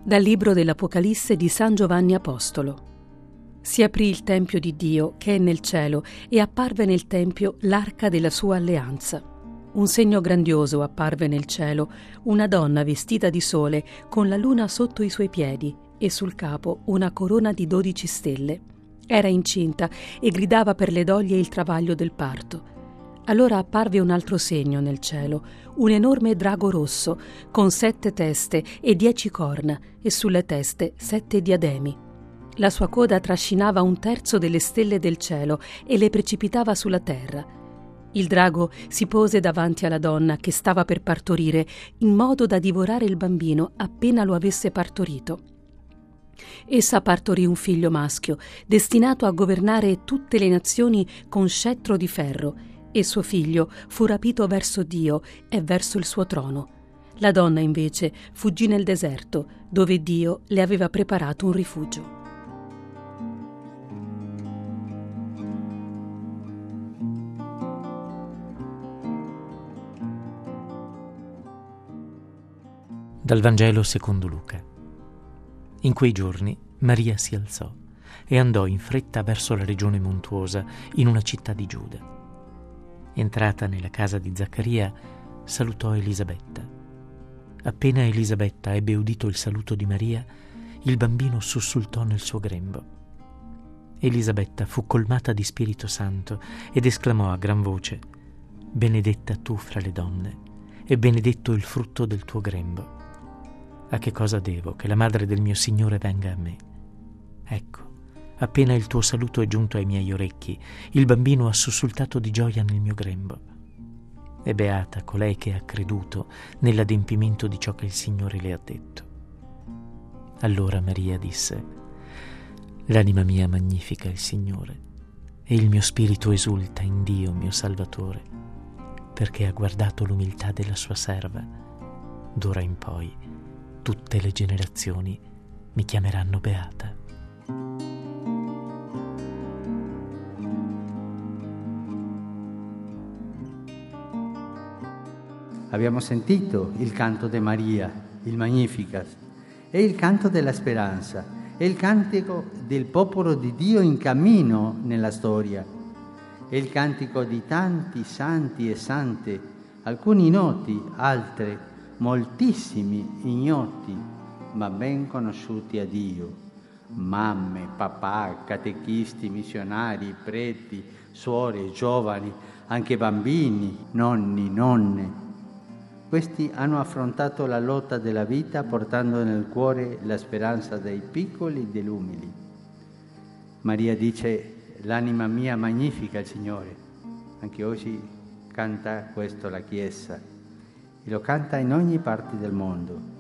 Dal libro dell'Apocalisse di San Giovanni Apostolo. Si aprì il tempio di Dio che è nel cielo e apparve nel tempio l'arca della sua alleanza. Un segno grandioso apparve nel cielo, una donna vestita di sole con la luna sotto i suoi piedi e sul capo una corona di 12 stelle. Era incinta e gridava per le doglie il travaglio del parto. Allora apparve un altro segno nel cielo, un enorme drago rosso, con 7 teste e 10 corna, e sulle teste 7 diademi. La sua coda trascinava 1/3 delle stelle del cielo e le precipitava sulla terra. Il drago si pose davanti alla donna che stava per partorire, in modo da divorare il bambino appena lo avesse partorito. Essa partorì un figlio maschio, destinato a governare tutte le nazioni con scettro di ferro, e suo figlio fu rapito verso Dio e verso il suo trono. La donna invece fuggì nel deserto, dove Dio le aveva preparato un rifugio. Dal Vangelo secondo Luca. In quei giorni Maria si alzò e andò in fretta verso la regione montuosa, in una città di Giuda. Entrata nella casa di Zaccaria, salutò Elisabetta. Appena Elisabetta ebbe udito il saluto di Maria, il bambino sussultò nel suo grembo. Elisabetta fu colmata di Spirito Santo ed esclamò a gran voce: «Benedetta tu fra le donne, e benedetto il frutto del tuo grembo. A che cosa devo che la madre del mio Signore venga a me? Ecco, appena il tuo saluto è giunto ai miei orecchi, il bambino ha sussultato di gioia nel mio grembo. E beata colei che ha creduto nell'adempimento di ciò che il Signore le ha detto». Allora Maria disse: «L'anima mia magnifica il Signore, e il mio spirito esulta in Dio mio Salvatore, perché ha guardato l'umiltà della sua serva. D'ora in poi tutte le generazioni mi chiameranno beata». Abbiamo sentito il canto di Maria, il Magnificat, è il canto della speranza, è il cantico del popolo di Dio in cammino nella storia, è il cantico di tanti santi e sante, alcuni noti, altri moltissimi ignoti, ma ben conosciuti a Dio. Mamme, papà, catechisti, missionari, preti, suore, giovani, anche bambini, nonni, nonne. Questi hanno affrontato la lotta della vita portando nel cuore la speranza dei piccoli e degli umili. Maria dice: «L'anima mia magnifica il Signore». Anche oggi canta questo la Chiesa e lo canta in ogni parte del mondo.